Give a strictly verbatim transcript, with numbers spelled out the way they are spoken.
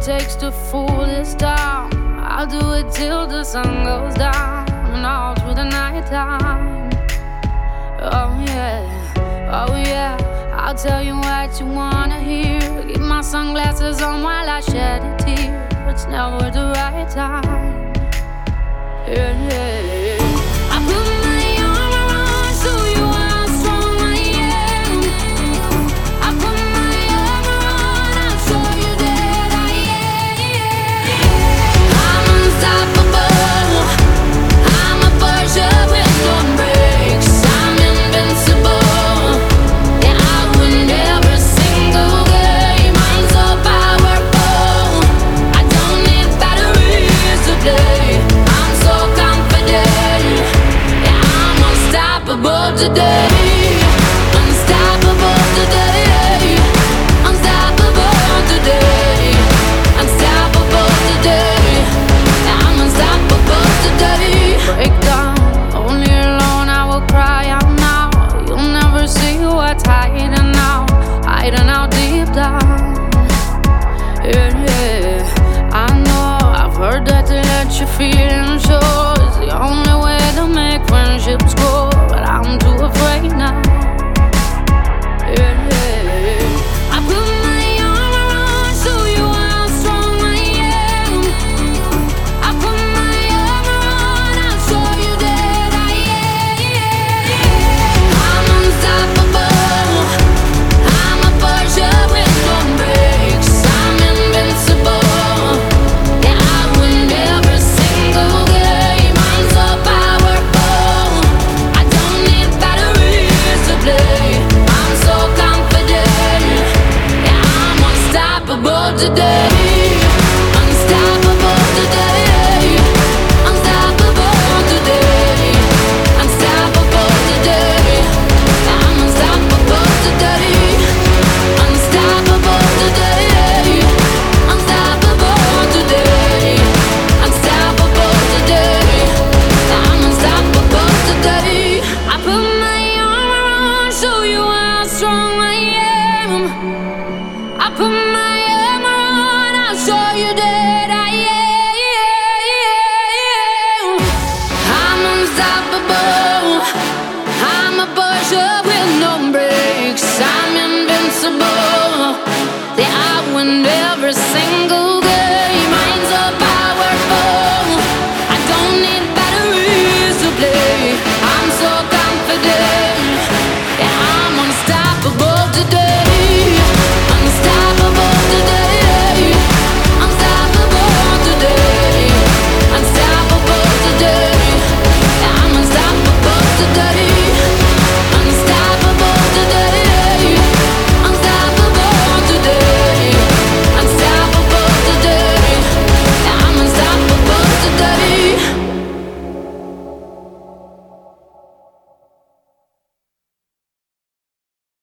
takes to fool this town. I'll do it till the sun goes down and all through the night time. Oh yeah, oh yeah, I'll tell you what you wanna hear. Keep my sunglasses on while I shed a tear. It's never the right time. Yeah, yeah, yeah. I put my arm around so you how strong I am. I put my arm around, I'll show you that I am. I'm unstoppable. I'm a Porsche with no brakes. I'm invincible. Yeah, I win every single game. I'm so powerful. I don't need batteries today. I'm so confident. Yeah, I'm unstoppable today. Unstoppable today. Unstoppable today. Unstoppable today. Yeah, I'm unstoppable today. Break down, only alone I will cry out now. You'll never see what's hiding out, hiding out deep down. Yeah, yeah. I know I've heard that to let you feel